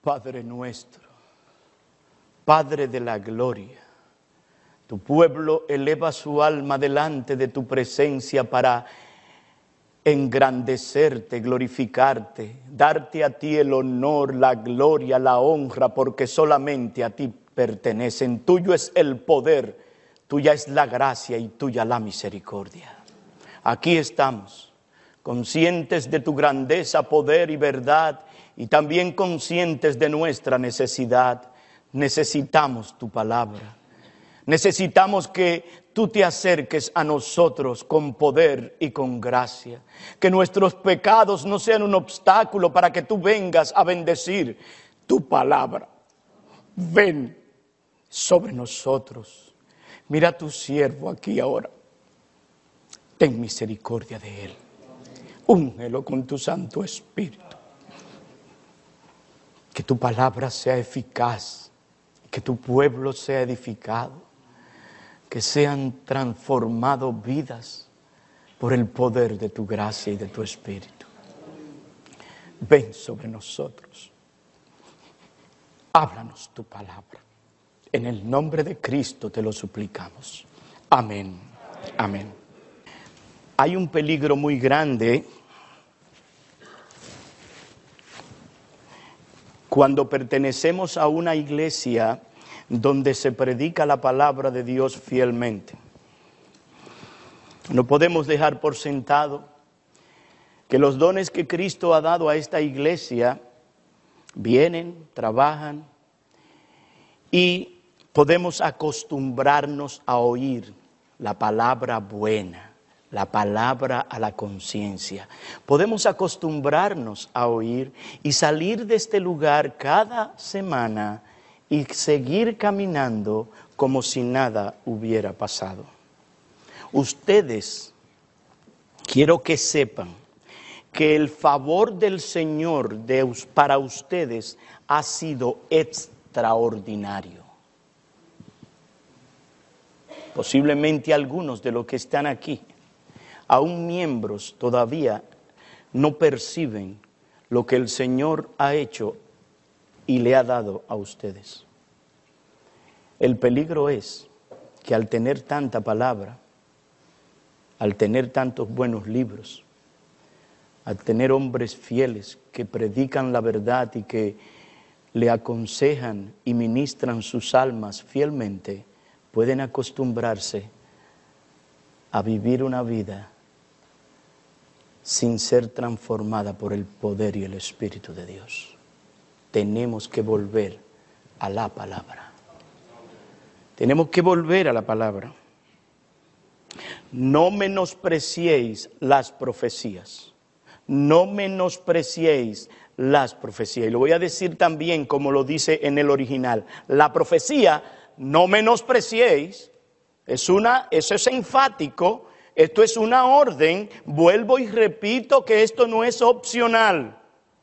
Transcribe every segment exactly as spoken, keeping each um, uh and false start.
Padre nuestro, Padre de la gloria, tu pueblo eleva su alma delante de tu presencia para engrandecerte, glorificarte, darte a ti el honor, la gloria, la honra, porque solamente a ti pertenecen. Tuyo es el poder, tuya es la gracia y tuya la misericordia. Aquí estamos, conscientes de tu grandeza, poder y verdad, y también conscientes de nuestra necesidad. Necesitamos tu palabra. Necesitamos que tú te acerques a nosotros con poder y con gracia. Que nuestros pecados no sean un obstáculo para que tú vengas a bendecir tu palabra. Ven sobre nosotros. Mira a tu siervo aquí ahora. Ten misericordia de él. Úngelo con tu Santo Espíritu. Que tu palabra sea eficaz. Que tu pueblo sea edificado. Que sean transformados vidas por el poder de tu gracia y de tu Espíritu. Ven sobre nosotros. Háblanos tu palabra. En el nombre de Cristo te lo suplicamos. Amén. Amén. Hay un peligro muy grande cuando pertenecemos a una iglesia donde se predica la palabra de Dios fielmente. No podemos dejar por sentado que los dones que Cristo ha dado a esta iglesia vienen, trabajan y podemos acostumbrarnos a oír la palabra buena, la palabra a la conciencia. Podemos acostumbrarnos a oír y salir de este lugar cada semana y seguir caminando como si nada hubiera pasado. Ustedes, quiero que sepan que el favor del Señor de, para ustedes ha sido extraordinario. Posiblemente algunos de los que están aquí, aún miembros, todavía no perciben lo que el Señor ha hecho y le ha dado a ustedes. El peligro es que al tener tanta palabra, al tener tantos buenos libros, al tener hombres fieles que predican la verdad y que le aconsejan y ministran sus almas fielmente, pueden acostumbrarse a vivir una vida sin ser transformada por el poder y el Espíritu de Dios. Tenemos que volver a la palabra. Tenemos que volver a la palabra. No menospreciéis las profecías. No menospreciéis las profecías. Y lo voy a decir también como lo dice en el original. La profecía, no menospreciéis. Es una, eso es enfático. Esto es una orden. Vuelvo y repito que esto no es opcional.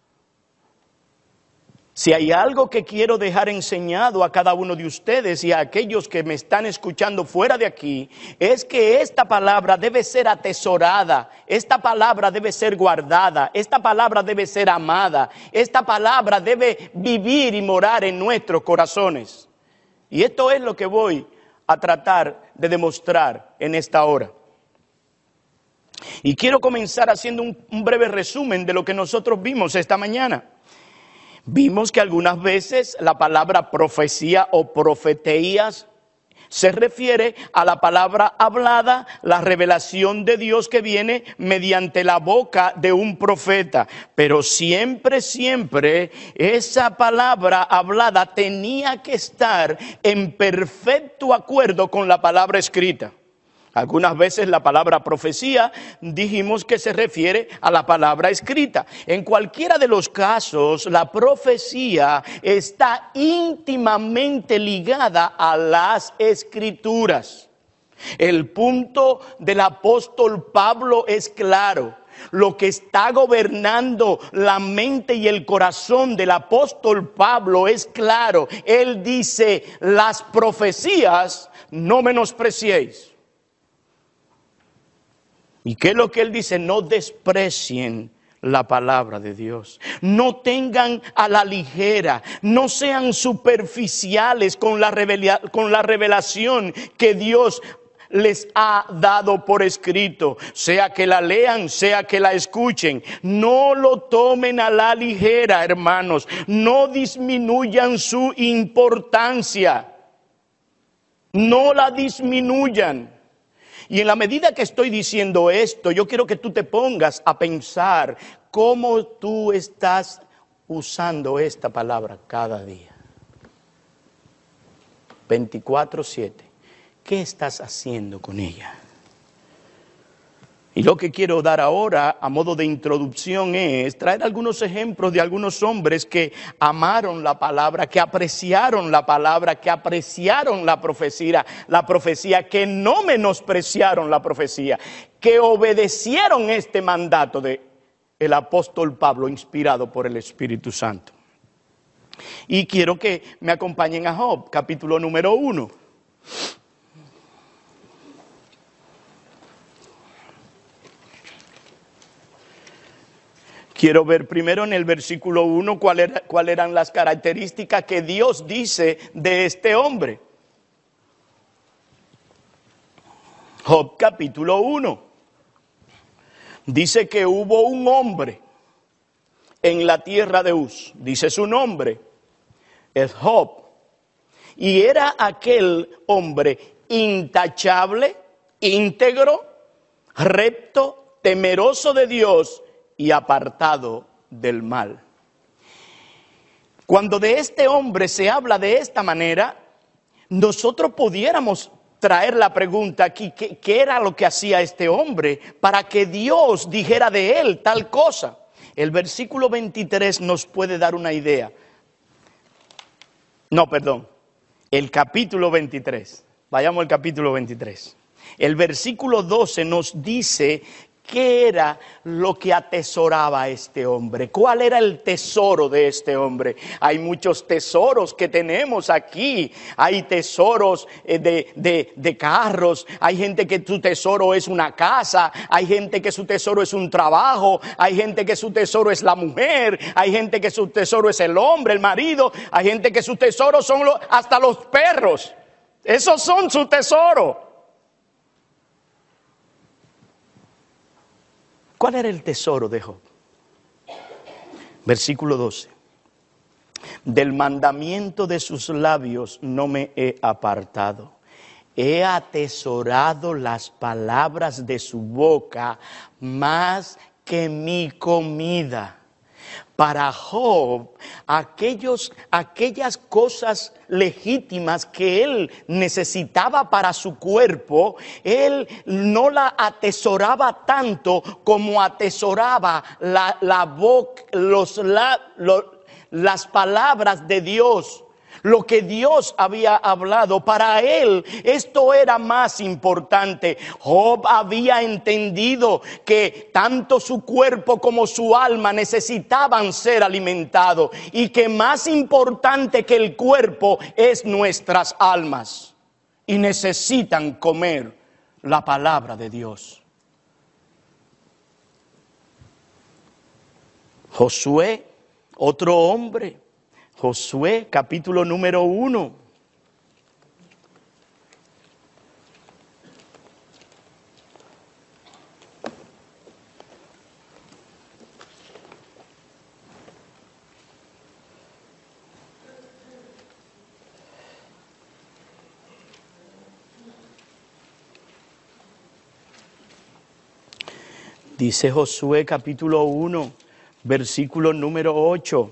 Si hay algo que quiero dejar enseñado a cada uno de ustedes y a aquellos que me están escuchando fuera de aquí, es que esta palabra debe ser atesorada, esta palabra debe ser guardada, esta palabra debe ser amada, esta palabra debe vivir y morar en nuestros corazones. Y esto es lo que voy a tratar de demostrar en esta hora. Y quiero comenzar haciendo un, un breve resumen de lo que nosotros vimos esta mañana. Vimos que algunas veces la palabra profecía o profetías se refiere a la palabra hablada, la revelación de Dios que viene mediante la boca de un profeta. Pero siempre, siempre esa palabra hablada tenía que estar en perfecto acuerdo con la palabra escrita. Algunas veces la palabra profecía dijimos que se refiere a la palabra escrita. En cualquiera de los casos, la profecía está íntimamente ligada a las escrituras. El punto del apóstol Pablo es claro. Lo que está gobernando la mente y el corazón del apóstol Pablo es claro. Él dice, las profecías no menospreciéis. ¿Y qué es lo que él dice? No desprecien la palabra de Dios. No tengan a la ligera, no sean superficiales con la, revela, con la revelación que Dios les ha dado por escrito, sea que la lean, sea que la escuchen. No lo tomen a la ligera, hermanos. No disminuyan su importancia. No la disminuyan. Y en la medida que estoy diciendo esto, yo quiero que tú te pongas a pensar cómo tú estás usando esta palabra cada día. veinticuatro siete. ¿Qué estás haciendo con ella? Y lo que quiero dar ahora a modo de introducción es traer algunos ejemplos de algunos hombres que amaron la palabra, que apreciaron la palabra, que apreciaron la profecía, la profecía, que no menospreciaron la profecía, que obedecieron este mandato de el apóstol Pablo, inspirado por el Espíritu Santo. Y quiero que me acompañen a Job, capítulo número uno. Quiero ver primero en el versículo uno cuáles era, cuál eran las características que Dios dice de este hombre. Job capítulo uno. Dice que hubo un hombre en la tierra de Uz. Dice su nombre, es Job. Y era aquel hombre intachable, íntegro, recto, temeroso de Dios y apartado del mal. Cuando de este hombre se habla de esta manera, nosotros pudiéramos traer la pregunta aquí, ¿qué, qué era lo que hacía este hombre para que Dios dijera de él tal cosa? El versículo veintitrés nos puede dar una idea. No, perdón, el capítulo veintitrés. Vayamos al capítulo veintitrés. El versículo doce nos dice ¿qué era lo que atesoraba este hombre? ¿Cuál era el tesoro de este hombre? Hay muchos tesoros que tenemos aquí. Hay tesoros de, de, de carros. Hay gente que su tesoro es una casa. Hay gente que su tesoro es un trabajo. Hay gente que su tesoro es la mujer. Hay gente que su tesoro es el hombre, el marido. Hay gente que su tesoro son los, hasta los perros. Esos son su tesoro. ¿Cuál era el tesoro de Job? Versículo doce. Del mandamiento de sus labios no me he apartado. He atesorado las palabras de su boca más que mi comida. Para Job, aquellos, aquellas cosas legítimas que él necesitaba para su cuerpo, él no la atesoraba tanto como atesoraba la, la boca, los, la, lo, las palabras de Dios. Lo que Dios había hablado, para él esto era más importante. Job había entendido que tanto su cuerpo como su alma necesitaban ser alimentados y que más importante que el cuerpo es nuestras almas y necesitan comer la palabra de Dios. Josué, otro hombre. Josué, capítulo número uno. Dice Josué, capítulo uno, versículo número ocho.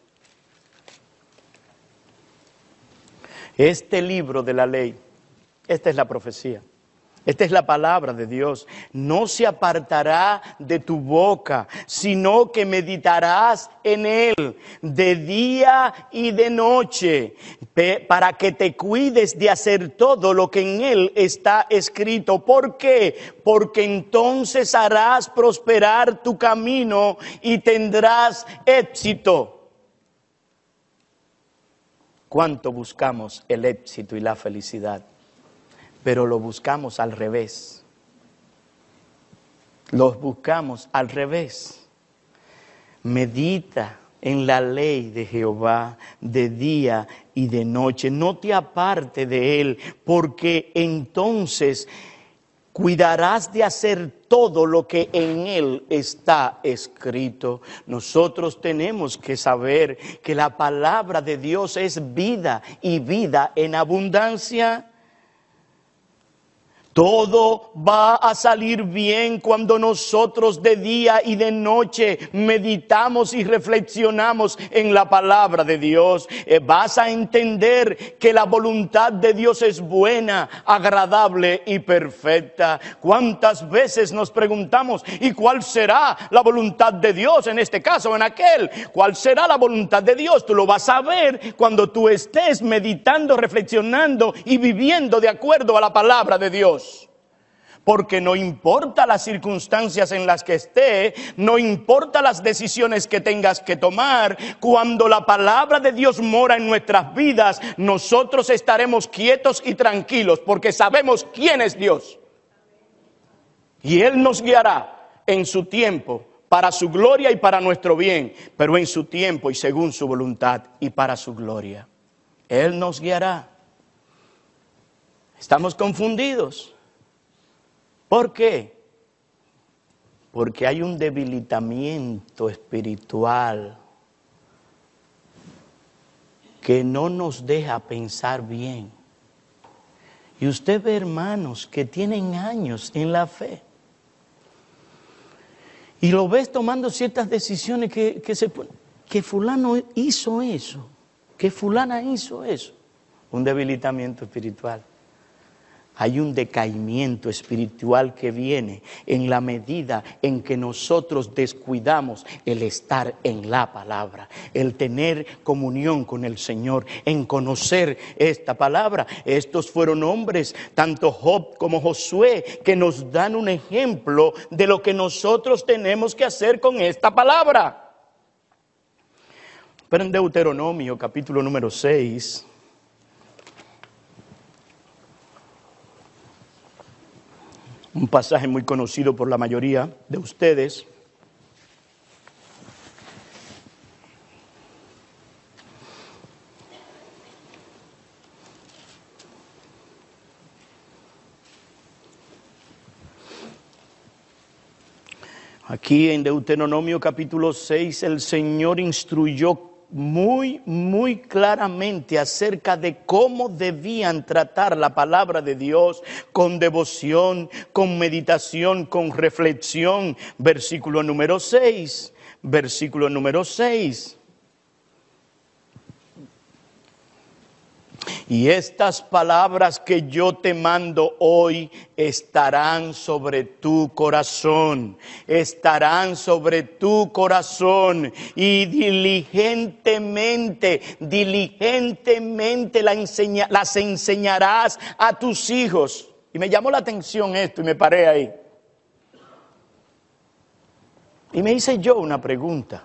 Este libro de la ley, esta es la profecía, esta es la palabra de Dios, no se apartará de tu boca, sino que meditarás en él de día y de noche, para que te cuides de hacer todo lo que en él está escrito. ¿Por qué? Porque entonces harás prosperar tu camino y tendrás éxito. ¿Cuánto buscamos el éxito y la felicidad? Pero lo buscamos al revés. Los buscamos al revés. Medita en la ley de Jehová de día y de noche. No te aparte de él, porque entonces cuidarás de hacer todo lo que en él está escrito. Nosotros tenemos que saber que la palabra de Dios es vida y vida en abundancia. Todo va a salir bien cuando nosotros de día y de noche meditamos y reflexionamos en la palabra de Dios. Eh, vas a entender que la voluntad de Dios es buena, agradable y perfecta. ¿Cuántas veces nos preguntamos, ¿y cuál será la voluntad de Dios en este caso o en aquel? ¿Cuál será la voluntad de Dios? Tú lo vas a ver cuando tú estés meditando, reflexionando y viviendo de acuerdo a la palabra de Dios. Porque no importa las circunstancias en las que esté, no importa las decisiones que tengas que tomar, cuando la palabra de Dios mora en nuestras vidas, nosotros estaremos quietos y tranquilos, porque sabemos quién es Dios. Y Él nos guiará en su tiempo, para su gloria y para nuestro bien, pero en su tiempo y según su voluntad y para su gloria. Él nos guiará. Estamos confundidos. ¿Por qué? Porque hay un debilitamiento espiritual que no nos deja pensar bien. Y usted ve hermanos que tienen años en la fe. Y lo ves tomando ciertas decisiones que, que, se, que fulano hizo eso, que fulana hizo eso. Un debilitamiento espiritual. Hay un decaimiento espiritual que viene en la medida en que nosotros descuidamos el estar en la palabra, el tener comunión con el Señor, en conocer esta palabra. Estos fueron hombres, tanto Job como Josué, que nos dan un ejemplo de lo que nosotros tenemos que hacer con esta palabra. Pero en Deuteronomio, capítulo número seis... un pasaje muy conocido por la mayoría de ustedes. Aquí en Deuteronomio capítulo seis, el Señor instruyó muy, muy claramente acerca de cómo debían tratar la palabra de Dios con devoción, con meditación, con reflexión. Versículo número seis, versículo número seis. Y estas palabras que yo te mando hoy estarán sobre tu corazón, estarán sobre tu corazón y diligentemente, diligentemente la enseña, las enseñarás a tus hijos. Y me llamó la atención esto y me paré ahí. Y me hice yo una pregunta.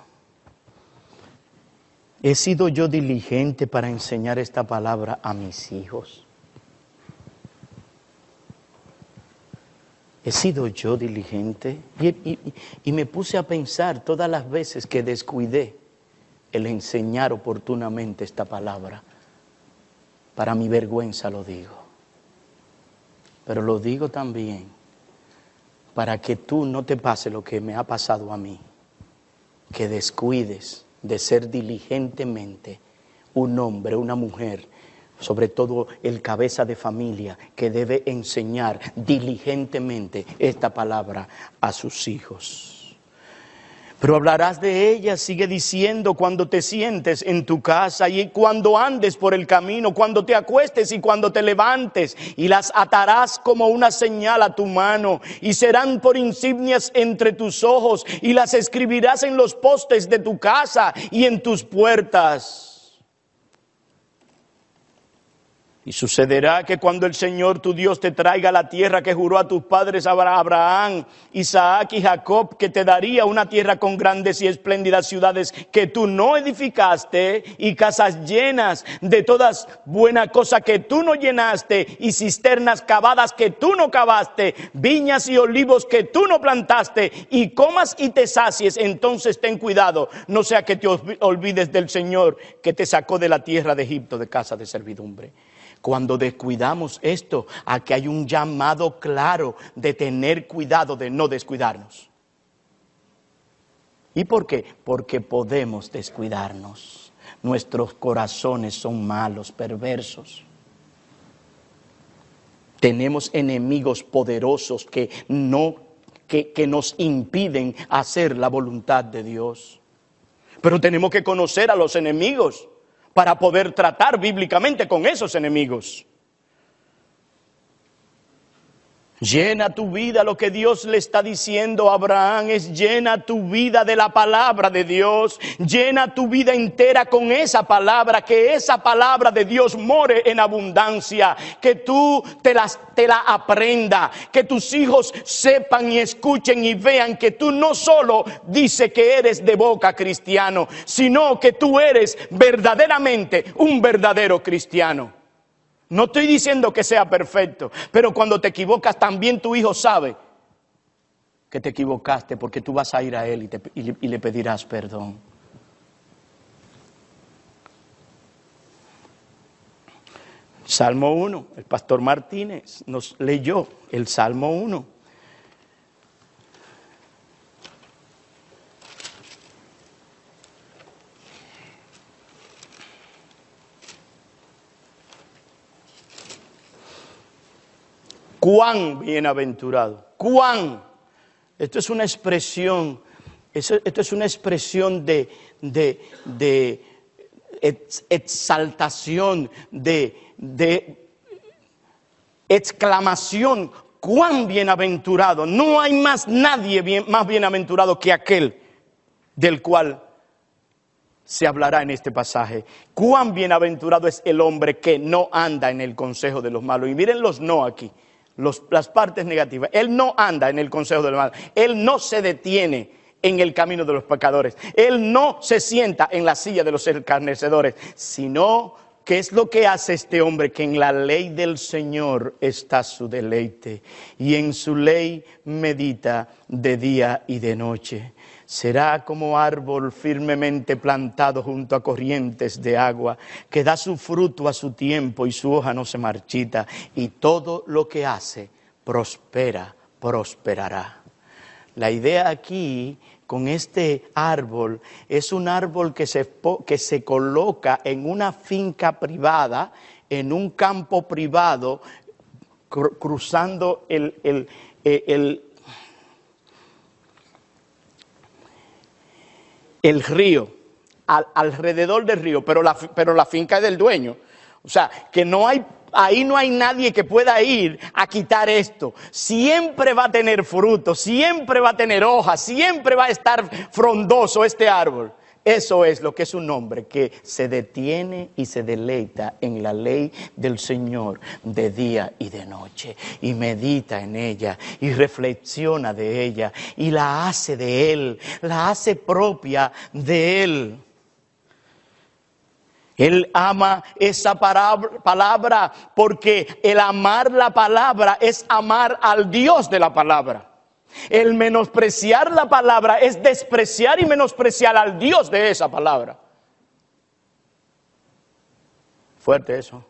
¿He sido yo diligente para enseñar esta palabra a mis hijos? ¿He sido yo diligente? Y, y, y me puse a pensar todas las veces que descuidé el enseñar oportunamente esta palabra. Para mi vergüenza lo digo. Pero lo digo también para que tú no te pase lo que me ha pasado a mí. Que descuides de ser diligentemente un hombre, una mujer, sobre todo el cabeza de familia, que debe enseñar diligentemente esta palabra a sus hijos. Pero hablarás de ella, sigue diciendo, cuando te sientes en tu casa y cuando andes por el camino, cuando te acuestes y cuando te levantes, y las atarás como una señal a tu mano y serán por insignias entre tus ojos y las escribirás en los postes de tu casa y en tus puertas. Y sucederá que cuando el Señor tu Dios te traiga a la tierra que juró a tus padres Abraham, Isaac y Jacob, que te daría una tierra con grandes y espléndidas ciudades que tú no edificaste, y casas llenas de todas buenas cosas que tú no llenaste, y cisternas cavadas que tú no cavaste, viñas y olivos que tú no plantaste, y comas y te sacies, entonces ten cuidado, no sea que te olvides del Señor que te sacó de la tierra de Egipto, de casa de servidumbre. Cuando descuidamos esto, aquí hay un llamado claro de tener cuidado, de no descuidarnos. ¿Y por qué? Porque podemos descuidarnos. Nuestros corazones son malos, perversos. Tenemos enemigos poderosos que, no, que, que nos impiden hacer la voluntad de Dios. Pero tenemos que conocer a los enemigos para poder tratar bíblicamente con esos enemigos. Llena tu vida, lo que Dios le está diciendo a Abraham es llena tu vida de la palabra de Dios, llena tu vida entera con esa palabra, que esa palabra de Dios more en abundancia, que tú te, las, te la aprenda, que tus hijos sepan y escuchen y vean que tú no solo dices que eres de boca cristiano, sino que tú eres verdaderamente un verdadero cristiano. No estoy diciendo que sea perfecto, pero cuando te equivocas también tu hijo sabe que te equivocaste, porque tú vas a ir a él y, te, y, y le pedirás perdón. Salmo uno, el pastor Martínez nos leyó el Salmo uno. Cuán bienaventurado, cuán. Esto es una expresión, esto es una expresión de, de, de exaltación, de, de exclamación. Cuán bienaventurado. No hay más nadie bien, más bienaventurado que aquel del cual se hablará en este pasaje. Cuán bienaventurado es el hombre que no anda en el consejo de los malos. Y miren los no aquí. Los, las partes negativas. Él no anda en el consejo del mal. Él no se detiene en el camino de los pecadores. Él no se sienta en la silla de los escarnecedores. Sino, ¿qué es lo que hace este hombre? Que en la ley del Señor está su deleite. Y en su ley medita de día y de noche. Será como árbol firmemente plantado junto a corrientes de agua, que da su fruto a su tiempo y su hoja no se marchita, y todo lo que hace prospera, prosperará. La idea aquí con este árbol es un árbol que se, que se coloca en una finca privada, en un campo privado, cru, cruzando el... el, el, el el río, al, alrededor del río, pero la, pero la finca es del dueño. O sea, que no hay, ahí no hay nadie que pueda ir a quitar esto. Siempre va a tener fruto, siempre va a tener hojas, siempre va a estar frondoso este árbol. Eso es lo que es un hombre que se detiene y se deleita en la ley del Señor de día y de noche, y medita en ella y reflexiona de ella y la hace de él, la hace propia de él. Él ama esa palabra porque el amar la palabra es amar al Dios de la palabra. El menospreciar la palabra es despreciar y menospreciar al Dios de esa palabra. Fuerte eso.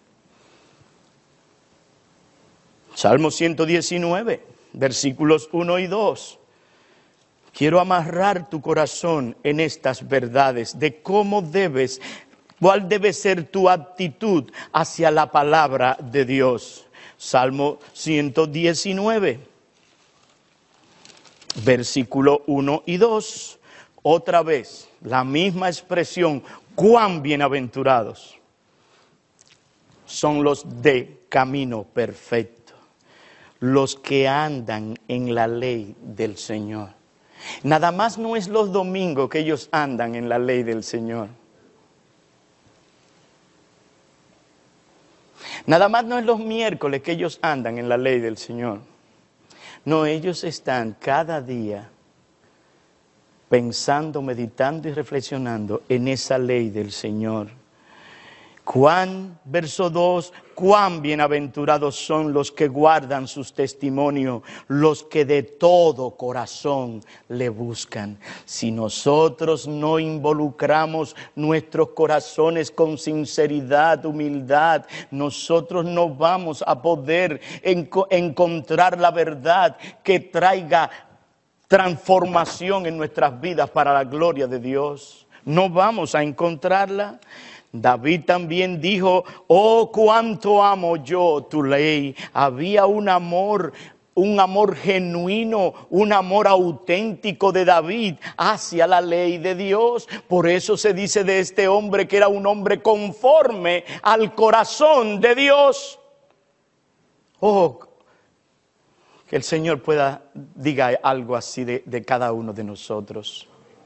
Salmo ciento diecinueve, versículos uno y dos. Quiero amarrar tu corazón en estas verdades de cómo debes, cuál debe ser tu actitud hacia la palabra de Dios. Salmo ciento diecinueve. Versículo uno y dos, otra vez, la misma expresión, cuán bienaventurados son los de camino perfecto, los que andan en la ley del Señor. Nada más no es los domingos que ellos andan en la ley del Señor. Nada más no es los miércoles que ellos andan en la ley del Señor. No, ellos están cada día pensando, meditando y reflexionando en esa ley del Señor. Cuán, verso dos, cuán bienaventurados son los que guardan sus testimonios, los que de todo corazón le buscan. Si nosotros no involucramos nuestros corazones con sinceridad, humildad, nosotros no vamos a poder enco- encontrar la verdad que traiga transformación en nuestras vidas para la gloria de Dios. No vamos a encontrarla. David también dijo, oh, cuánto amo yo tu ley. Había un amor, un amor genuino, un amor auténtico de David hacia la ley de Dios. Por eso se dice de este hombre que era un hombre conforme al corazón de Dios. Oh, que el Señor pueda, diga algo así de, de cada uno de nosotros.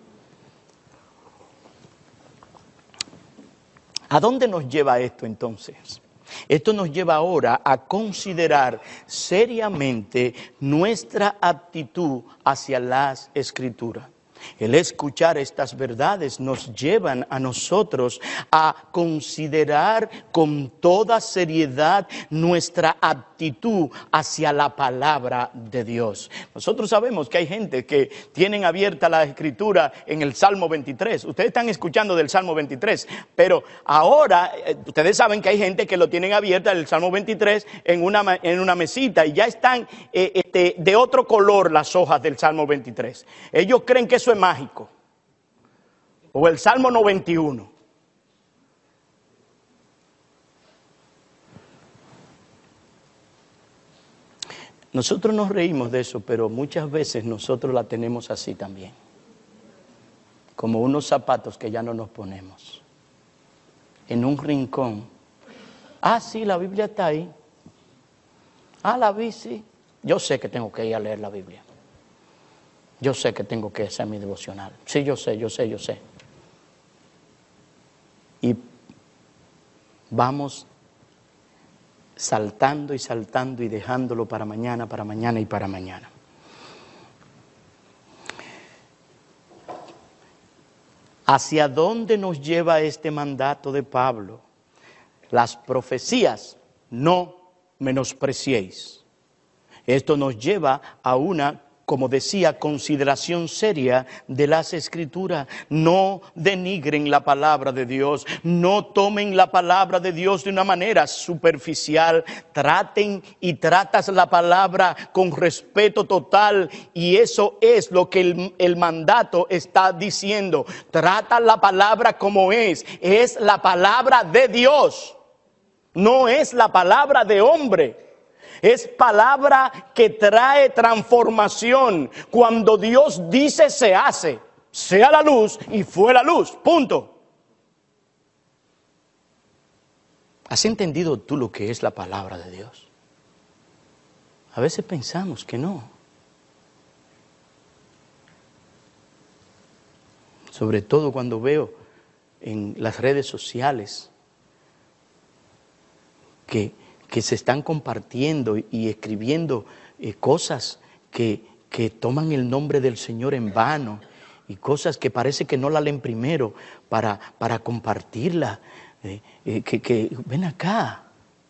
¿A dónde nos lleva esto entonces? Esto nos lleva ahora a considerar seriamente nuestra actitud hacia las Escrituras. El escuchar estas verdades nos llevan a nosotros a considerar con toda seriedad nuestra actitud hacia la palabra de Dios. Nosotros sabemos que hay gente que tienen abierta la Escritura en el Salmo veintitrés. Ustedes están escuchando del Salmo veintitrés, pero ahora eh, ustedes saben que hay gente que lo tienen abierta el Salmo veintitrés en una, en una mesita y ya están eh, este, de otro color las hojas del Salmo veintitrés. Ellos creen que eso es mágico. O el Salmo noventa y uno. Nosotros nos reímos de eso, pero muchas veces nosotros la tenemos así también. Como unos zapatos que ya no nos ponemos. En un rincón. Ah, sí, la Biblia está ahí. Ah, la vi, sí. Yo sé que tengo que ir a leer la Biblia. Yo sé que tengo que hacer mi devocional. Sí, yo sé, yo sé, yo sé. Y vamos saltando y saltando y dejándolo para mañana, para mañana y para mañana. ¿Hacia dónde nos lleva este mandato de Pablo? Las profecías, no menospreciéis. Esto nos lleva a una, como decía, consideración seria de las Escrituras. No denigren la palabra de Dios, no tomen la palabra de Dios de una manera superficial. Traten y tratas la palabra con respeto total, y eso es lo que el, el mandato está diciendo. Trata la palabra como es, es la palabra de Dios, no es la palabra de hombre. Es palabra que trae transformación. Cuando Dios dice, se hace. Sea la luz y fue la luz. Punto. ¿Has entendido tú lo que es la palabra de Dios? A veces pensamos que no. Sobre todo cuando veo en las redes sociales que... que se están compartiendo y escribiendo eh, cosas que, que toman el nombre del Señor en vano, y cosas que parece que no la leen primero para, para compartirla. Eh, eh, que, que ven acá.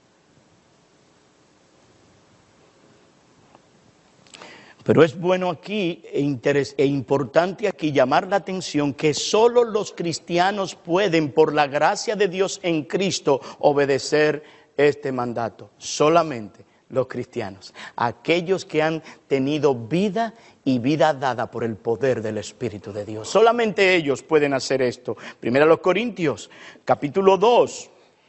Pero es bueno aquí e, interes, e importante aquí llamar la atención que solo los cristianos pueden, por la gracia de Dios en Cristo, obedecer este mandato. Solamente los cristianos, aquellos que han tenido vida y vida dada por el poder del Espíritu de Dios. Solamente ellos pueden hacer esto. Primera a los Corintios, capítulo dos.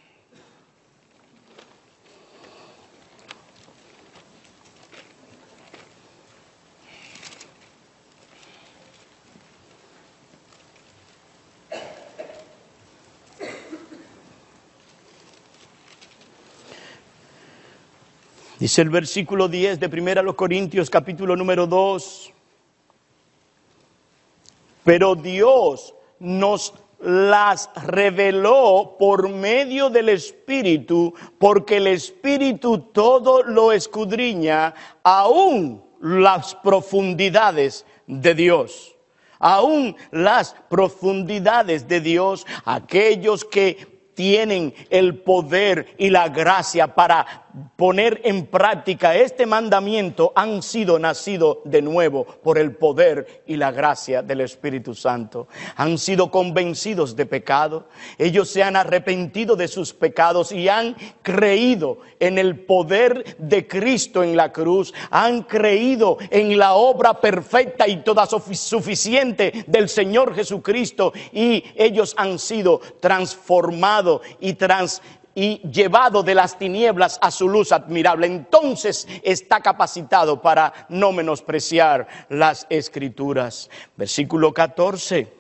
Dice el versículo diez de Primera a los Corintios, capítulo número dos. Pero Dios nos las reveló por medio del Espíritu, porque el Espíritu todo lo escudriña, aún las profundidades de Dios. Aún las profundidades de Dios, aquellos que tienen el poder y la gracia para poner en práctica este mandamiento han sido nacidos de nuevo por el poder y la gracia del Espíritu Santo. Han sido convencidos de pecado. Ellos se han arrepentido de sus pecados y han creído en el poder de Cristo en la cruz. Han creído en la obra perfecta y toda suficiente del Señor Jesucristo, y ellos han sido transformados y transformados y llevado de las tinieblas a su luz admirable. Entonces está capacitado para no menospreciar las Escrituras. Versículo catorce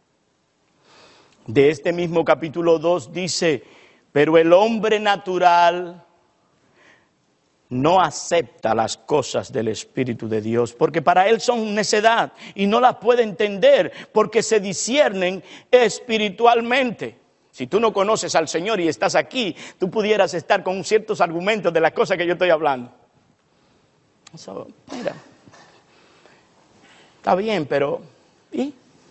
de este mismo capítulo dos dice: pero el hombre natural no acepta las cosas del Espíritu de Dios, porque para él son necedad y no las puede entender, porque se disciernen espiritualmente. Si tú no conoces al Señor y estás aquí, tú pudieras estar con ciertos argumentos de las cosas que yo estoy hablando. Eso, mira, está bien, pero ¿y?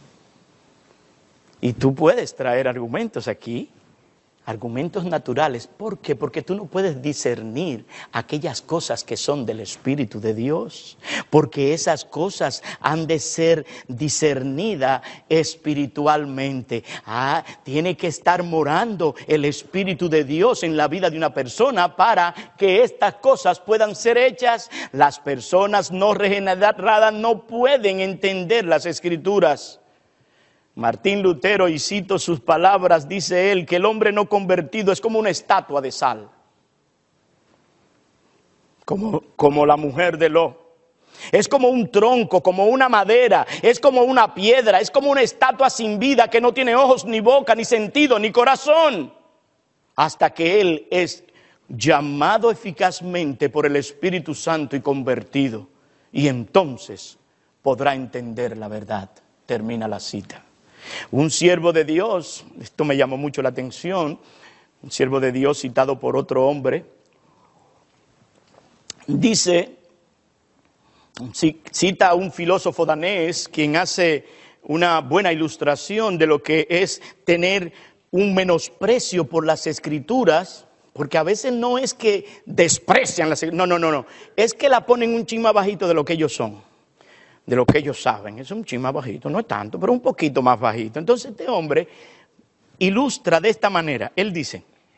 Y tú puedes traer argumentos aquí, argumentos naturales. ¿Por qué? Porque tú no puedes discernir aquellas cosas que son del Espíritu de Dios, porque esas cosas han de ser discernidas espiritualmente. Ah, tiene que estar morando el Espíritu de Dios en la vida de una persona para que estas cosas puedan ser hechas. Las personas no regeneradas no pueden entender las Escrituras. Martín Lutero, y cito sus palabras, dice él que el hombre no convertido es como una estatua de sal, como, como la mujer de Lot. Es como un tronco, como una madera, es como una piedra, es como una estatua sin vida que no tiene ojos, ni boca, ni sentido, ni corazón, hasta que él es llamado eficazmente por el Espíritu Santo y convertido, y entonces podrá entender la verdad. Termina la cita. Un siervo de Dios, esto me llamó mucho la atención, un siervo de Dios citado por otro hombre, dice, cita a un filósofo danés quien hace una buena ilustración de lo que es tener un menosprecio por las Escrituras, porque a veces no es que desprecian las Escrituras, no, no, no, no, es que la ponen un chin más bajito de lo que ellos son, de lo que ellos saben. Es un chin más bajito, no es tanto, pero un poquito más bajito. Entonces este hombre ilustra de esta manera. Él dice,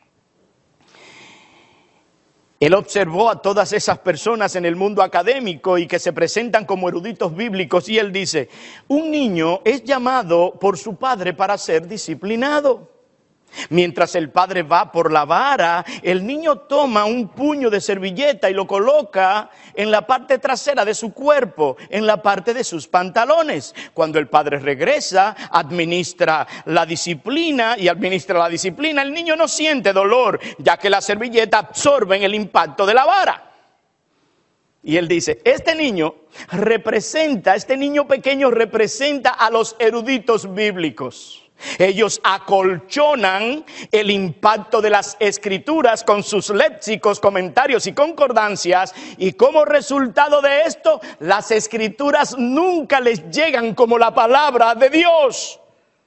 él observó a todas esas personas en el mundo académico y que se presentan como eruditos bíblicos, y él dice, un niño es llamado por su padre para ser disciplinado. Mientras el padre va por la vara, el niño toma un puño de servilleta y lo coloca en la parte trasera de su cuerpo, en la parte de sus pantalones. Cuando el padre regresa, administra la disciplina y administra la disciplina, el niño no siente dolor, ya que la servilleta absorbe en el impacto de la vara. Y él dice, este niño representa, este niño pequeño representa a los eruditos bíblicos. Ellos acolchonan el impacto de las Escrituras con sus léxicos, comentarios y concordancias, y como resultado de esto, las Escrituras nunca les llegan como la palabra de Dios.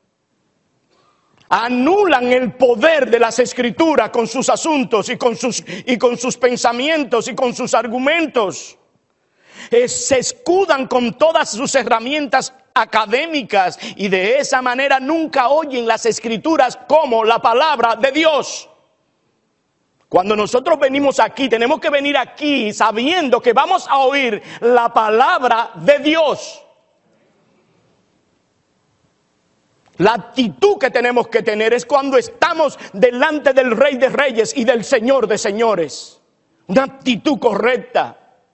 Anulan el poder de las Escrituras con sus asuntos y con sus, y con sus pensamientos y con sus argumentos. Eh, se escudan con todas sus herramientas académicas y de esa manera nunca oyen las Escrituras como la palabra de Dios. Cuando nosotros venimos aquí, tenemos que venir aquí sabiendo que vamos a oír la palabra de Dios. La actitud que tenemos que tener es cuando estamos delante del Rey de Reyes y del Señor de Señores. Una actitud correcta.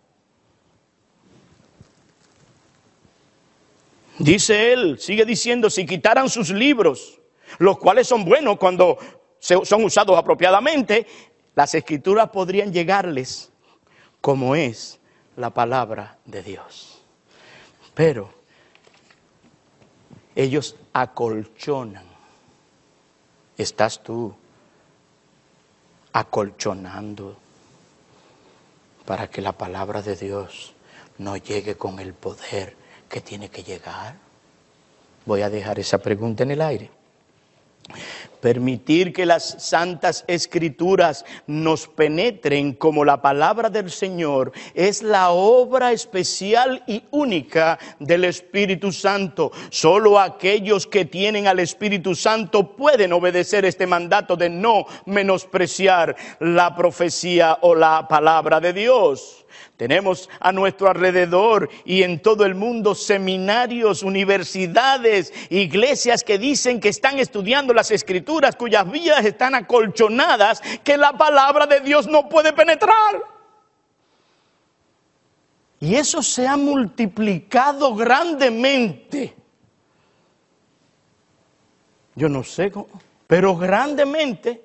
Dice él, sigue diciendo, si quitaran sus libros, los cuales son buenos cuando son usados apropiadamente, las Escrituras podrían llegarles como es la palabra de Dios. Pero ellos acolchonan estás tú acolchonando para que la palabra de Dios no llegue con el poder que tiene que llegar? Voy a dejar esa pregunta en el aire. Permitir que las santas escrituras nos penetren como la palabra del Señor es la obra especial y única del Espíritu Santo. Solo aquellos que tienen al Espíritu Santo pueden obedecer este mandato de no menospreciar la profecía o la palabra de Dios. Tenemos a nuestro alrededor y en todo el mundo seminarios, universidades, iglesias que dicen que están estudiando las Escrituras, cuyas vidas están acolchonadas, que la palabra de Dios no puede penetrar. Y eso se ha multiplicado grandemente. Yo no sé cómo, pero grandemente.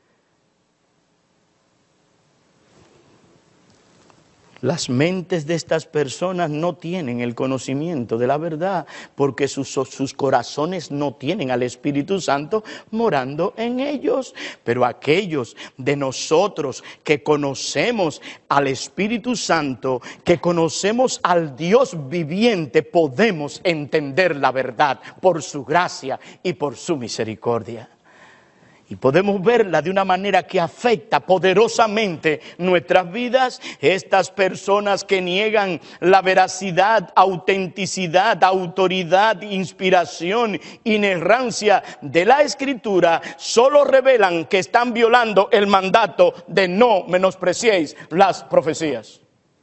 Las mentes de estas personas no tienen el conocimiento de la verdad, porque sus, sus corazones no tienen al Espíritu Santo morando en ellos. Pero aquellos de nosotros que conocemos al Espíritu Santo, que conocemos al Dios viviente, podemos entender la verdad por su gracia y por su misericordia. Y podemos verla de una manera que afecta poderosamente nuestras vidas. Estas personas que niegan la veracidad, autenticidad, autoridad, inspiración, inerrancia de la Escritura, solo revelan que están violando el mandato de no menospreciéis las profecías.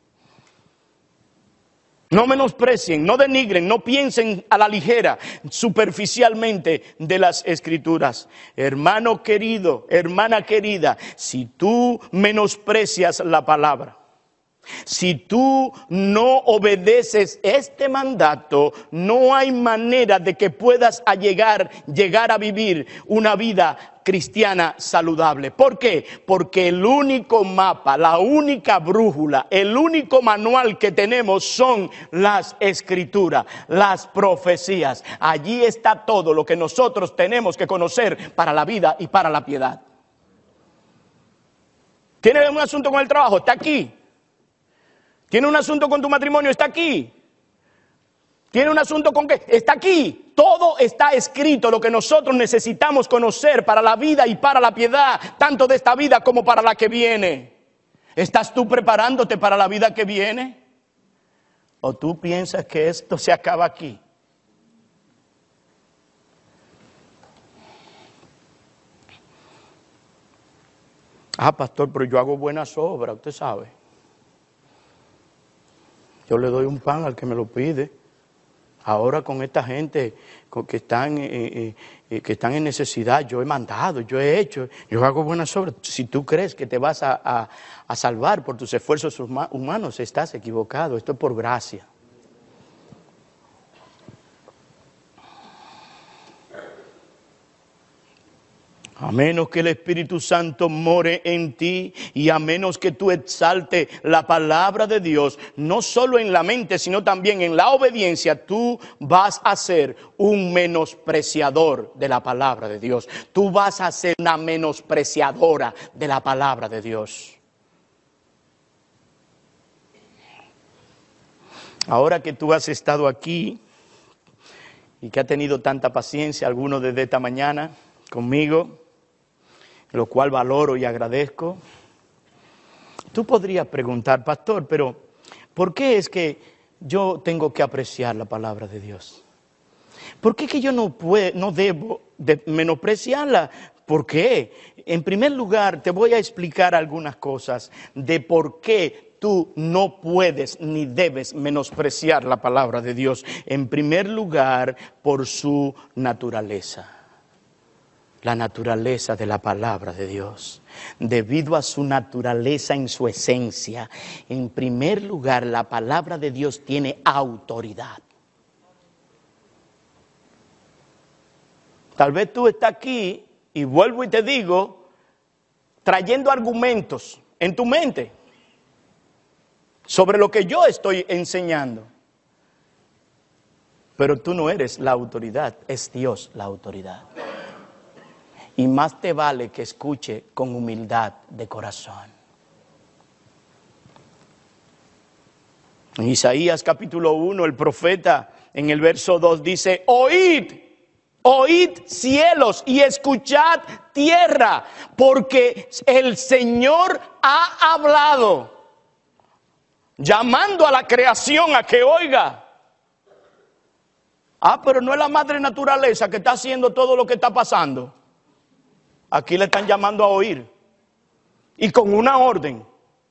No menosprecien, no denigren, no piensen a la ligera, superficialmente de las Escrituras. Hermano querido, hermana querida, si tú menosprecias la palabra, si tú no obedeces este mandato, no hay manera de que puedas llegar, llegar a vivir una vida cristiana saludable. ¿Por qué? Porque el único mapa, la única brújula, el único manual que tenemos son las Escrituras, las profecías. Allí está todo lo que nosotros tenemos que conocer para la vida y para la piedad. ¿Tienes un asunto con el trabajo? Está aquí. ¿Tiene un asunto con tu matrimonio? Está aquí. ¿Tiene un asunto con qué? Está aquí. Todo está escrito, lo que nosotros necesitamos conocer para la vida y para la piedad, tanto de esta vida como para la que viene. ¿Estás tú preparándote para la vida que viene? ¿O tú piensas que esto se acaba aquí? Ah, pastor, pero yo hago buenas obras, usted sabe. Yo le doy un pan al que me lo pide. Ahora con esta gente que están, eh, eh, que están en necesidad, yo he mandado, yo he hecho, yo hago buenas obras. Si tú crees que te vas a, a, a salvar por tus esfuerzos humanos, estás equivocado. Esto es por gracia. A menos que el Espíritu Santo more en ti y a menos que tú exalte la palabra de Dios, no solo en la mente, sino también en la obediencia, tú vas a ser un menospreciador de la palabra de Dios. Tú vas a ser una menospreciadora de la palabra de Dios. Ahora que tú has estado aquí y que has tenido tanta paciencia, algunos desde esta mañana conmigo, lo cual valoro y agradezco. Tú podrías preguntar, pastor, pero ¿por qué es que yo tengo que apreciar la palabra de Dios? ¿Por qué que yo no, puedo, no debo de menospreciarla? ¿Por qué? En primer lugar, te voy a explicar algunas cosas de por qué tú no puedes ni debes menospreciar la palabra de Dios. En primer lugar, por su naturaleza. La naturaleza de la palabra de Dios. Debido a su naturaleza en su esencia, en primer lugar, la palabra de Dios tiene autoridad. Tal vez tú estás aquí, y vuelvo y te digo, trayendo argumentos en tu mente sobre lo que yo estoy enseñando. Pero tú no eres la autoridad, es Dios la autoridad. Y más te vale que escuche con humildad de corazón. En Isaías capítulo uno, el profeta en el verso dos dice: oíd, oíd cielos y escuchad tierra, porque el Señor ha hablado, llamando a la creación a que oiga. Ah, pero no es la madre naturaleza que está haciendo todo lo que está pasando. Aquí le están llamando a oír. Y con una orden.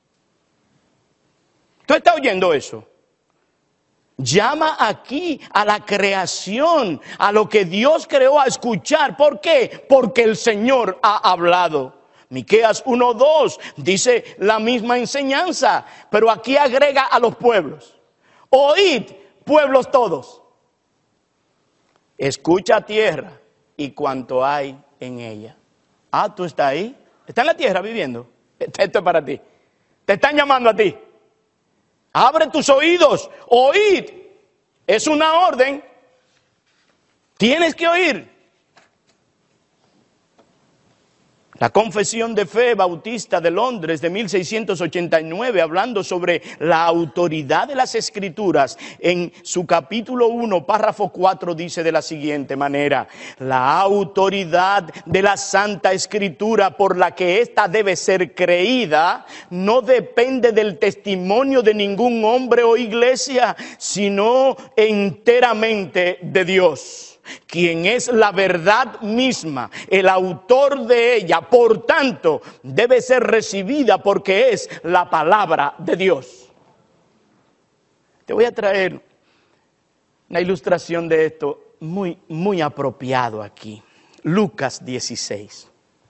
¿Tú estás oyendo eso? Llama aquí a la creación, a lo que Dios creó, a escuchar. ¿Por qué? Porque el Señor ha hablado. Miqueas uno dos dice la misma enseñanza, pero aquí agrega a los pueblos. Oíd, pueblos todos. Escucha tierra y cuanto hay en ella. Ah, tú estás ahí. ¿Estás en la tierra viviendo? Esto es para ti. Te están llamando a ti. Abre tus oídos. Oíd. Es una orden. Tienes que oír. La Confesión de Fe Bautista de Londres de mil seiscientos ochenta y nueve, hablando sobre la autoridad de las Escrituras, en su capítulo uno, párrafo cuatro, dice de la siguiente manera: la autoridad de la Santa Escritura por la que ésta debe ser creída no depende del testimonio de ningún hombre o iglesia, sino enteramente de Dios, quien es la verdad misma, el autor de ella. Por tanto, debe ser recibida porque es la palabra de Dios. Te voy a traer una ilustración de esto muy, muy apropiado aquí. Lucas dieciséis.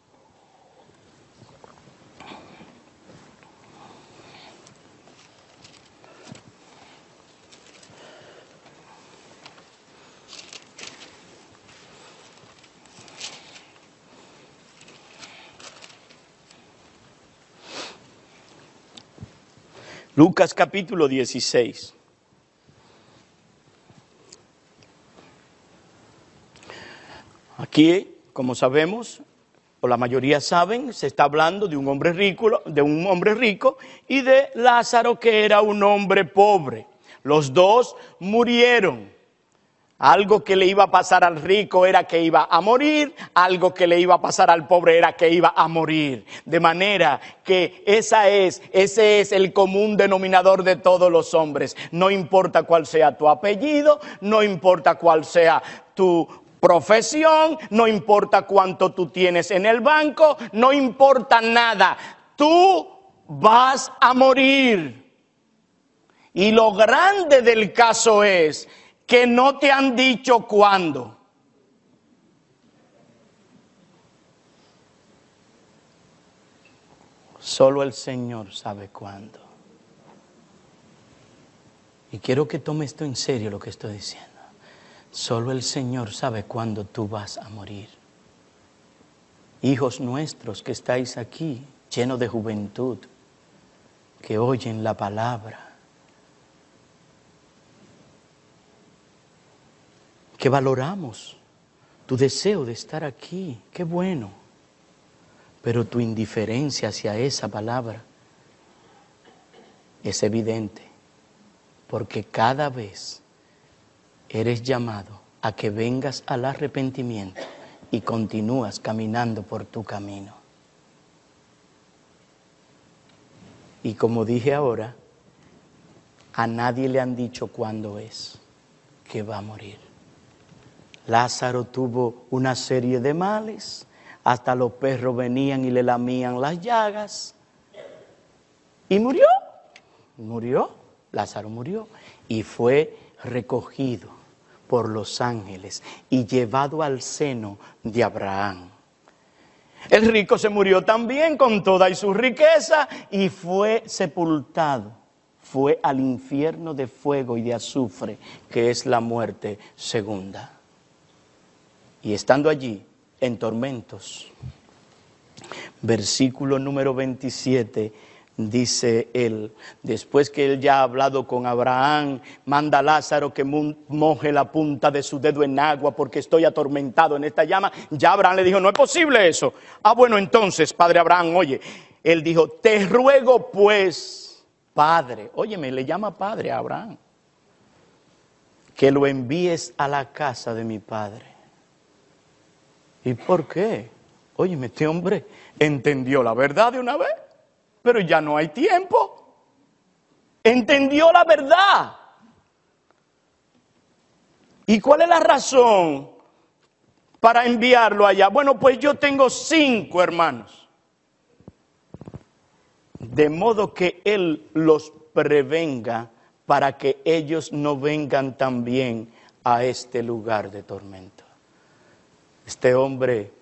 Lucas capítulo dieciséis. Aquí, como sabemos, o la mayoría saben, se está hablando de un hombre rico, de un hombre rico y de Lázaro, que era un hombre pobre. Los dos murieron. Algo que le iba a pasar al rico era que iba a morir, algo que le iba a pasar al pobre era que iba a morir. De manera que esa es, ese es el común denominador de todos los hombres. No importa cuál sea tu apellido, no importa cuál sea tu profesión, no importa cuánto tú tienes en el banco, no importa nada. Tú vas a morir. Y lo grande del caso es que no te han dicho cuándo. Solo el Señor sabe cuándo. Y quiero que tome esto en serio lo que estoy diciendo. Solo el Señor sabe cuándo tú vas a morir. Hijos nuestros que estáis aquí, llenos de juventud, que oyen la palabra, que valoramos tu deseo de estar aquí, qué bueno, pero tu indiferencia hacia esa palabra es evidente, porque cada vez eres llamado a que vengas al arrepentimiento y continúas caminando por tu camino. Y como dije ahora, a nadie le han dicho cuándo es que va a morir. Lázaro tuvo una serie de males, hasta los perros venían y le lamían las llagas. Y murió, murió, Lázaro murió y fue recogido por los ángeles y llevado al seno de Abraham. El rico se murió también con toda y su riqueza y fue sepultado. Fue al infierno de fuego y de azufre, que es la muerte segunda. Y estando allí en tormentos, versículo número veintisiete dice él, después que él ya ha hablado con Abraham, manda a Lázaro que moje la punta de su dedo en agua porque estoy atormentado en esta llama. Ya Abraham le dijo, no es posible eso. Ah, bueno, entonces, padre Abraham, oye, él dijo, te ruego pues, padre, óyeme, le llama padre a Abraham, que lo envíes a la casa de mi padre. ¿Y por qué? Óyeme, este hombre entendió la verdad de una vez. Pero ya no hay tiempo. Entendió la verdad. ¿Y cuál es la razón para enviarlo allá? Bueno, pues yo tengo cinco hermanos. De modo que él los prevenga para que ellos no vengan también a este lugar de tormento. Este hombre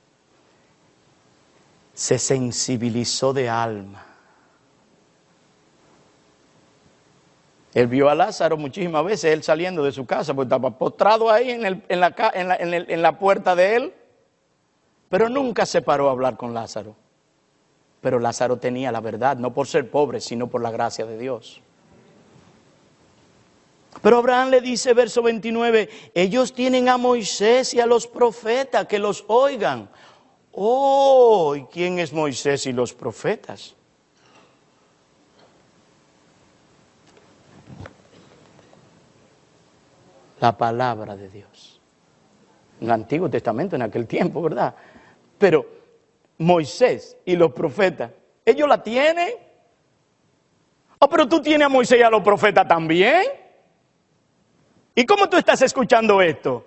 se sensibilizó de alma. Él vio a Lázaro muchísimas veces, él saliendo de su casa, pues estaba postrado ahí en, el, en, la, en, la, en, el, en la puerta de él, pero nunca se paró a hablar con Lázaro. Pero Lázaro tenía la verdad, no por ser pobre, sino por la gracia de Dios. Pero Abraham le dice, verso veintinueve, ellos tienen a Moisés y a los profetas, que los oigan. Oh, ¿y quién es Moisés y los profetas? La palabra de Dios. En el Antiguo Testamento, en aquel tiempo, ¿verdad? Pero Moisés y los profetas, ¿ellos la tienen? Oh, pero tú tienes a Moisés y a los profetas también. ¿Y cómo tú estás escuchando esto?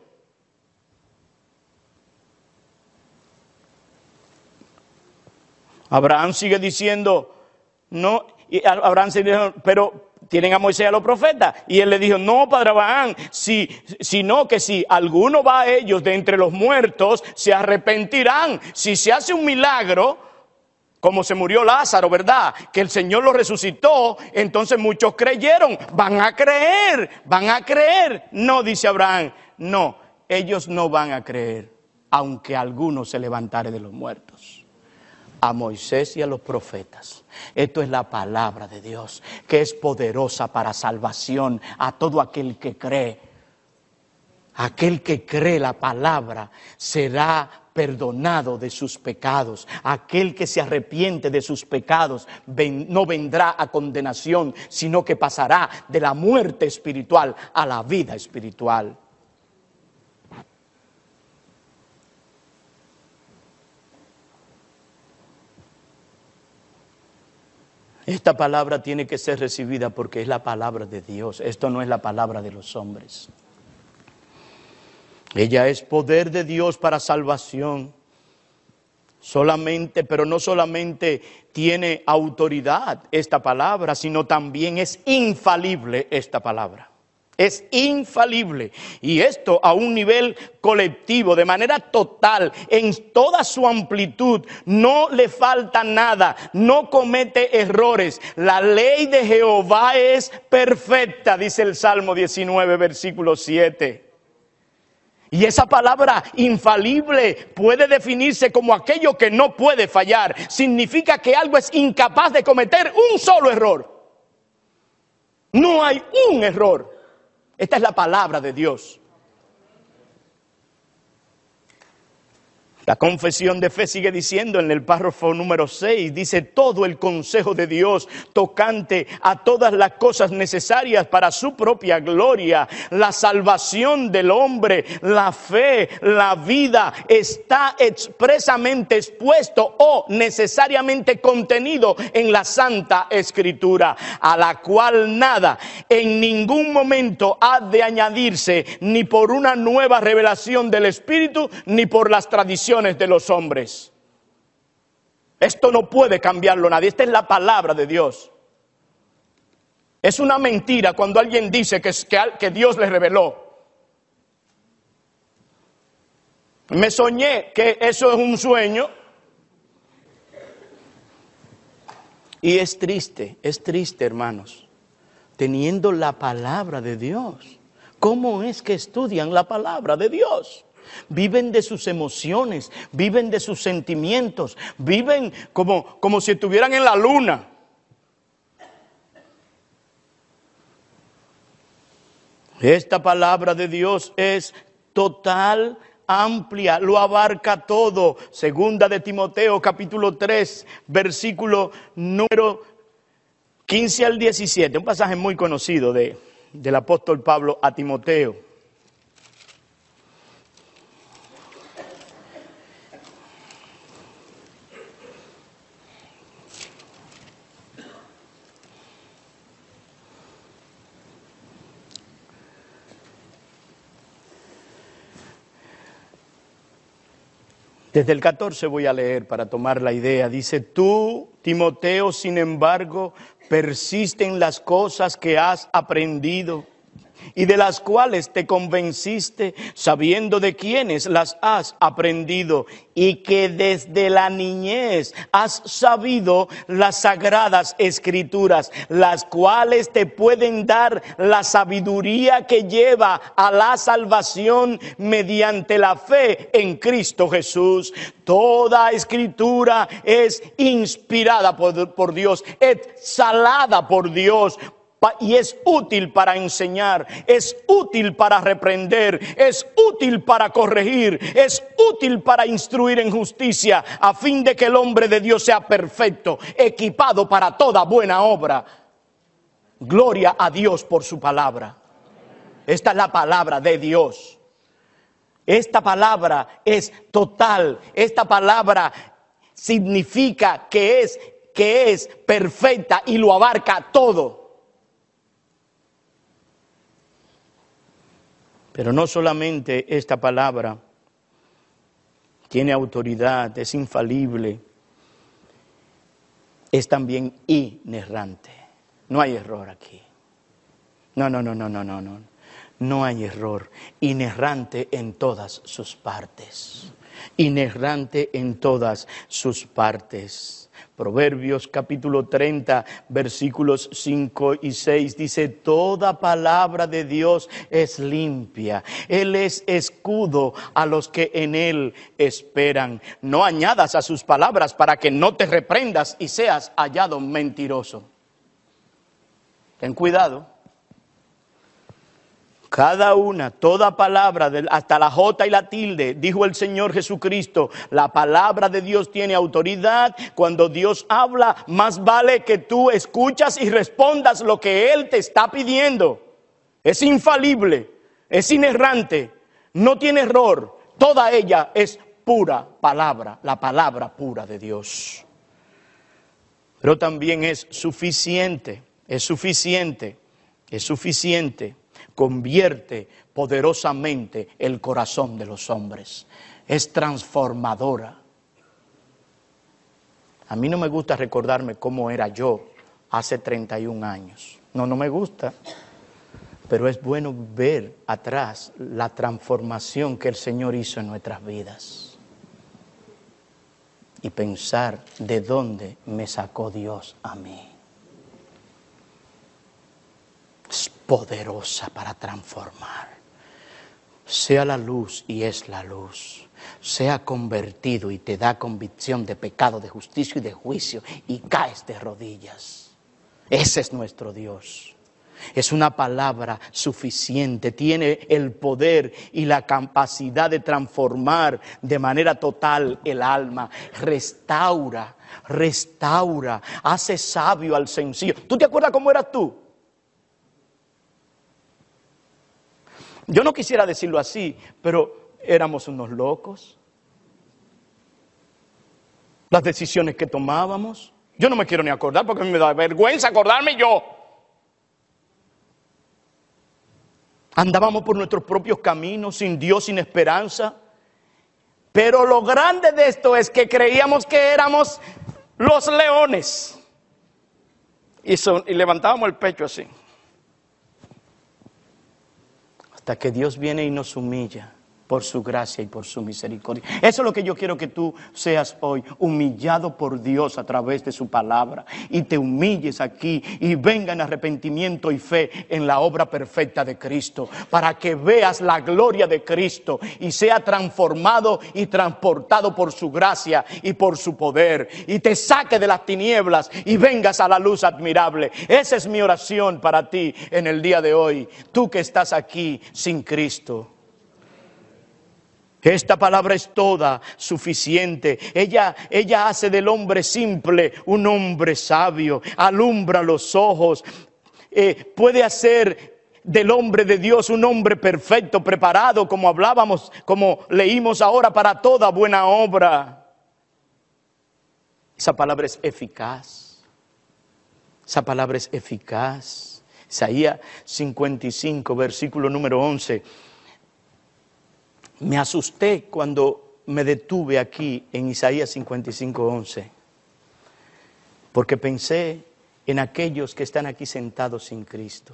Abraham sigue diciendo, no, y Abraham sigue diciendo, pero tienen a Moisés y a los profetas. Y él le dijo, no, padre Abraham, si, si no, que si alguno va a ellos de entre los muertos, se arrepentirán. Si se hace un milagro, como se murió Lázaro, ¿verdad? Que el Señor lo resucitó, entonces muchos creyeron, van a creer, van a creer. No, dice Abraham, no, ellos no van a creer, aunque alguno se levantare de los muertos. A Moisés y a los profetas. Esto es la palabra de Dios, que es poderosa para salvación a todo aquel que cree. Aquel que cree la palabra será perdonado de sus pecados. Aquel que se arrepiente de sus pecados ven, no vendrá a condenación, sino que pasará de la muerte espiritual a la vida espiritual. Esta palabra tiene que ser recibida porque es la palabra de Dios. Esto no es la palabra de los hombres. Ella es poder de Dios para salvación. Solamente, pero no solamente tiene autoridad esta palabra, sino también es infalible esta palabra. Es infalible, y esto a un nivel colectivo, de manera total, en toda su amplitud, no le falta nada, no comete errores. La ley de Jehová es perfecta, dice el Salmo diecinueve, versículo siete. Y esa palabra infalible puede definirse como aquello que no puede fallar. Significa que algo es incapaz de cometer un solo error. No hay un error. Esta es la palabra de Dios. La confesión de fe sigue diciendo en el párrafo número seis, dice todo el consejo de Dios tocante a todas las cosas necesarias para su propia gloria, la salvación del hombre, la fe, la vida, está expresamente expuesto o necesariamente contenido en la Santa Escritura, a la cual nada en ningún momento ha de añadirse ni por una nueva revelación del Espíritu ni por las tradiciones de los hombres. Esto no puede cambiarlo nadie. Esta es la palabra de Dios. Es una mentira cuando alguien dice que, que, que Dios le reveló. Me soñé que eso es un sueño. Y es triste, es triste, hermanos, teniendo la palabra de Dios. ¿Cómo es que estudian la palabra de Dios? Viven de sus emociones, viven de sus sentimientos, viven como, como si estuvieran en la luna. Esta palabra de Dios es total, amplia, lo abarca todo. Segunda de Timoteo, capítulo tres, versículo número quince al diecisiete. Un pasaje muy conocido de, del apóstol Pablo a Timoteo. Desde el catorce voy a leer para tomar la idea. Dice, tú, Timoteo, sin embargo, persiste en las cosas que has aprendido y de las cuales te convenciste, sabiendo de quiénes las has aprendido y que desde la niñez has sabido las sagradas escrituras, las cuales te pueden dar la sabiduría que lleva a la salvación mediante la fe en Cristo Jesús. Toda escritura es inspirada por, por Dios, exhalada por Dios, y es útil para enseñar, es útil para reprender, es útil para corregir, es útil para instruir en justicia, a fin de que el hombre de Dios sea perfecto, equipado para toda buena obra. Gloria a Dios por su palabra. Esta es la palabra de Dios. Esta palabra es total. Esta palabra significa que es, que es perfecta y lo abarca todo. Pero no solamente esta palabra tiene autoridad, es infalible, es también inerrante. No hay error aquí. No, no, no, no, no, no, no. No hay error. Inerrante en todas sus partes. Inerrante en todas sus partes. Proverbios capítulo treinta, versículos cinco y seis dice, toda palabra de Dios es limpia. Él es escudo a los que en Él esperan. No añadas a sus palabras para que no te reprendas y seas hallado mentiroso. Ten cuidado. Cada una, toda palabra, hasta la jota y la tilde, dijo el Señor Jesucristo, la palabra de Dios tiene autoridad. Cuando Dios habla, más vale que tú escuchas y respondas lo que Él te está pidiendo. Es infalible, es inerrante, no tiene error. Toda ella es pura palabra, la palabra pura de Dios. Pero también es suficiente, es suficiente, es suficiente. Convierte poderosamente el corazón de los hombres. Es transformadora. A mí no me gusta recordarme cómo era yo hace treinta y un años. No, no me gusta. Pero es bueno ver atrás la transformación que el Señor hizo en nuestras vidas. Y pensar de dónde me sacó Dios a mí. Es poderosa para transformar. Sea la luz y es la luz. Sea convertido y te da convicción de pecado, de justicia y de juicio y caes de rodillas. Ese es nuestro Dios. Es una palabra suficiente, tiene el poder y la capacidad de transformar de manera total el alma. Restaura, restaura, hace sabio al sencillo. ¿Tú te acuerdas cómo eras tú? Yo no quisiera decirlo así, pero éramos unos locos. Las decisiones que tomábamos, yo no me quiero ni acordar porque a mí me da vergüenza acordarme yo. Andábamos por nuestros propios caminos, sin Dios, sin esperanza. Pero lo grande de esto es que creíamos que éramos los leones. Y, son, y levantábamos el pecho así. Hasta que Dios viene y nos humilla por su gracia y por su misericordia. Eso es lo que yo quiero que tú seas hoy, humillado por Dios a través de su palabra, y te humilles aquí y venga en arrepentimiento y fe en la obra perfecta de Cristo, para que veas la gloria de Cristo y sea transformado y transportado por su gracia y por su poder, y te saque de las tinieblas y vengas a la luz admirable. Esa es mi oración para ti en el día de hoy, tú que estás aquí sin Cristo. Esta palabra es toda suficiente. Ella, ella hace del hombre simple un hombre sabio, alumbra los ojos, eh, puede hacer del hombre de Dios un hombre perfecto, preparado, como hablábamos, como leímos ahora, para toda buena obra. Esa palabra es eficaz. Esa palabra es eficaz. Isaías cincuenta y cinco, versículo número once. Me asusté cuando me detuve aquí en Isaías cincuenta y cinco, once, porque pensé en aquellos que están aquí sentados sin Cristo.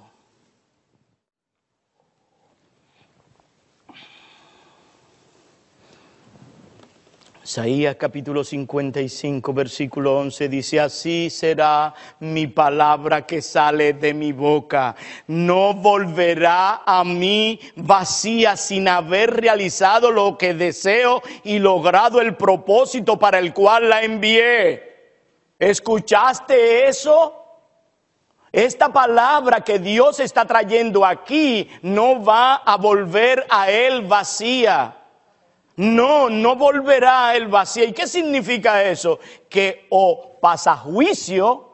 Isaías capítulo cincuenta y cinco, versículo once dice: así será mi palabra que sale de mi boca. No volverá a mí vacía sin haber realizado lo que deseo y logrado el propósito para el cual la envié. ¿Escuchaste eso? Esta palabra que Dios está trayendo aquí no va a volver a Él vacía. No, no volverá a Él vacía. ¿Y qué significa eso? Que o pasa juicio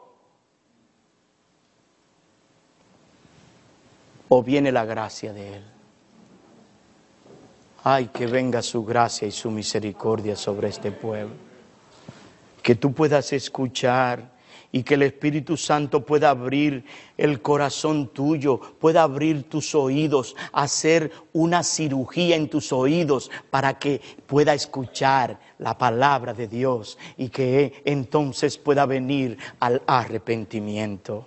o viene la gracia de Él. Ay, que venga su gracia y su misericordia sobre este pueblo. Que tú puedas escuchar y que el Espíritu Santo pueda abrir el corazón tuyo, pueda abrir tus oídos, hacer una cirugía en tus oídos para que pueda escuchar la palabra de Dios y que entonces pueda venir al arrepentimiento.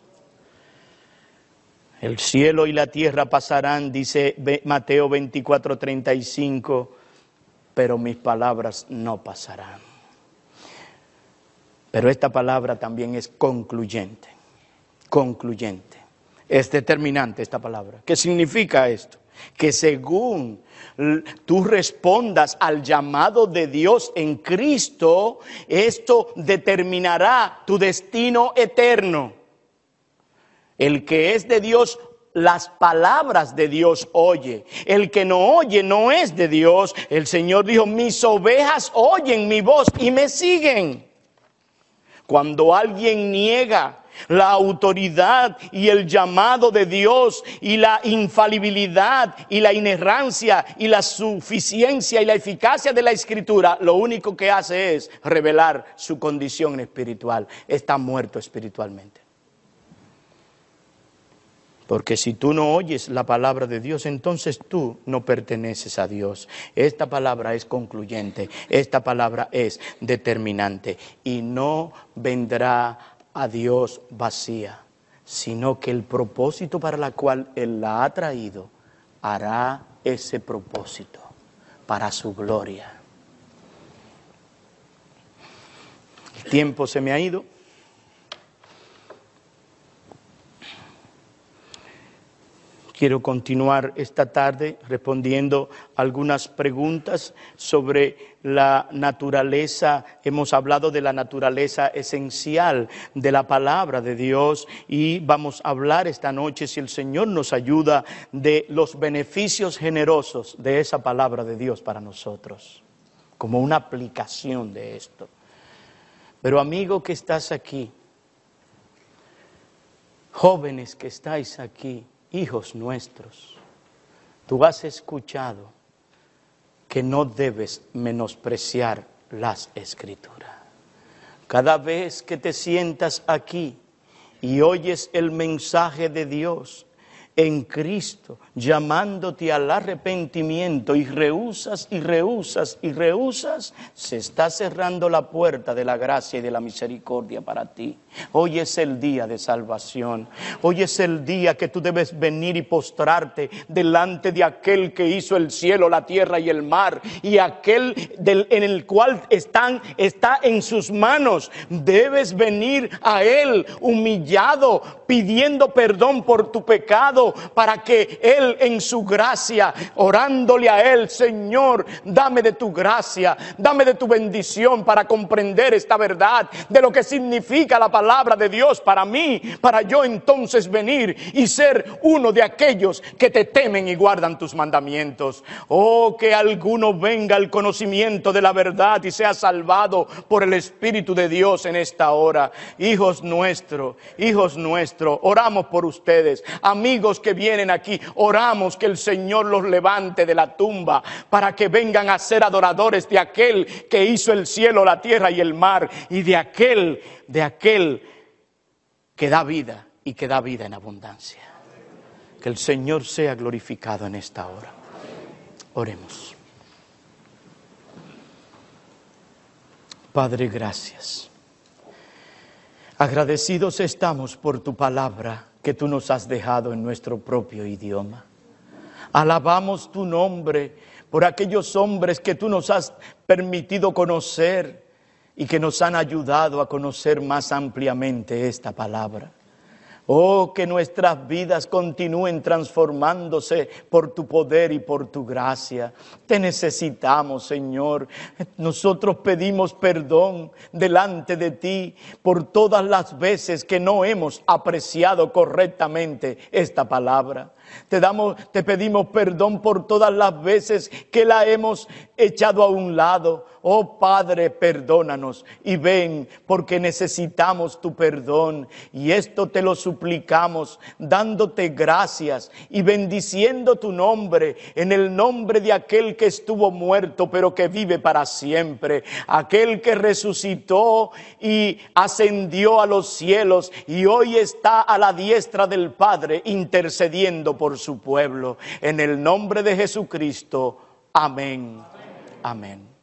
El cielo y la tierra pasarán, dice Mateo veinticuatro, treinta y cinco, pero mis palabras no pasarán. Pero esta palabra también es concluyente, concluyente, es determinante esta palabra. ¿Qué significa esto? Que según tú respondas al llamado de Dios en Cristo, esto determinará tu destino eterno. El que es de Dios, las palabras de Dios oye. El que no oye no es de Dios. El Señor dijo: mis ovejas oyen mi voz y me siguen. Cuando alguien niega la autoridad y el llamado de Dios y la infalibilidad y la inerrancia y la suficiencia y la eficacia de la Escritura, lo único que hace es revelar su condición espiritual. Está muerto espiritualmente. Porque si tú no oyes la palabra de Dios, entonces tú no perteneces a Dios. Esta palabra es concluyente, esta palabra es determinante y no vendrá a Dios vacía, sino que el propósito para el cual Él la ha traído, hará ese propósito para su gloria. El tiempo se me ha ido. Quiero continuar esta tarde respondiendo algunas preguntas sobre la naturaleza. Hemos hablado de la naturaleza esencial de la palabra de Dios y vamos a hablar esta noche, si el Señor nos ayuda, de los beneficios generosos de esa palabra de Dios para nosotros, como una aplicación de esto. Pero amigo que estás aquí, jóvenes que estáis aquí, hijos nuestros, tú has escuchado que no debes menospreciar las Escrituras. Cada vez que te sientas aquí y oyes el mensaje de Dios, en Cristo, llamándote al arrepentimiento, y rehusas y rehusas y rehusas, se está cerrando la puerta de la gracia y de la misericordia para ti. Hoy es el día de salvación. Hoy es el día que tú debes venir y postrarte delante de aquel que hizo el cielo, la tierra y el mar, y aquel del, en el cual están, está en sus manos. Debes venir a Él humillado, pidiendo perdón por tu pecado, para que Él en su gracia, orándole a Él: Señor, dame de tu gracia, dame de tu bendición para comprender esta verdad de lo que significa la palabra de Dios para mí, para yo entonces venir y ser uno de aquellos que te temen y guardan tus mandamientos. Oh, que alguno venga al conocimiento de la verdad y sea salvado por el Espíritu de Dios en esta hora. Hijos nuestros, hijos nuestros, oramos por ustedes. Amigos que vienen aquí, oramos que el Señor los levante de la tumba para que vengan a ser adoradores de aquel que hizo el cielo, la tierra y el mar, y de aquel, de aquel que da vida y que da vida en abundancia. Que el Señor sea glorificado en esta hora. Oremos. Padre, gracias. Agradecidos estamos por tu palabra que tú nos has dejado en nuestro propio idioma. Alabamos tu nombre por aquellos hombres que tú nos has permitido conocer y que nos han ayudado a conocer más ampliamente esta palabra. Oh, que nuestras vidas continúen transformándose por tu poder y por tu gracia. Te necesitamos, Señor. Nosotros pedimos perdón delante de ti por todas las veces que no hemos apreciado correctamente esta palabra. Te damos, te pedimos perdón por todas las veces que la hemos echado a un lado. Oh Padre, perdónanos y ven, porque necesitamos tu perdón. Y esto te lo suplicamos, dándote gracias y bendiciendo tu nombre, en el nombre de aquel que estuvo muerto, pero que vive para siempre. Aquel que resucitó y ascendió a los cielos y hoy está a la diestra del Padre, intercediendo por su pueblo. En el nombre de Jesucristo. Amén. Amén.